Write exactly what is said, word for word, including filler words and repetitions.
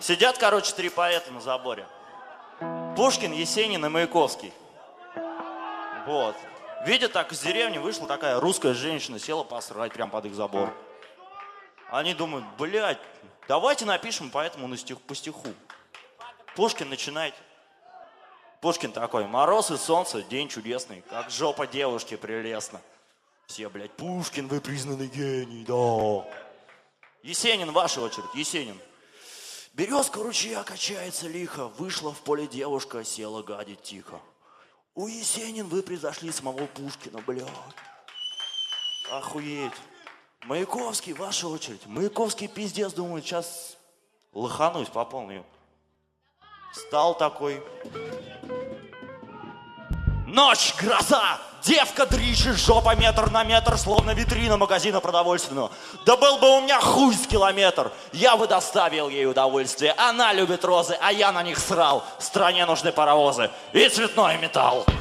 Сидят, короче, три поэта на заборе. Пушкин, Есенин и Маяковский. Вот. Видят, так из деревни вышла такая русская женщина, села посрать прямо под их забор. Они думают, блядь, давайте напишем поэтому на стих, по стиху. Пушкин начинает. Пушкин такой, мороз и солнце, день чудесный, как жопа девушки прелестно. Все, блядь, Пушкин, вы признанный гений, да. Есенин, ваша очередь, Есенин. Березка ручья качается лихо, вышла в поле девушка, села гадить тихо. У Есенин вы превзошли самого Пушкина, блядь. Охуеть. Маяковский, ваша очередь. Маяковский пиздец, думает, сейчас лоханусь по полной. Стал такой. Ночь, гроза, девка дрищет, жопа метр на метр, словно витрина магазина продовольственного. Да был бы у меня хуй с километр, я бы доставил ей удовольствие. Она любит розы, а я на них срал. Стране нужны паровозы и цветной металл.